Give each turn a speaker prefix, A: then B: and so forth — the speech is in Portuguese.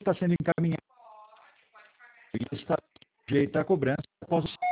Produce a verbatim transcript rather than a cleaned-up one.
A: está sendo encaminhado e está sujeito à cobrança após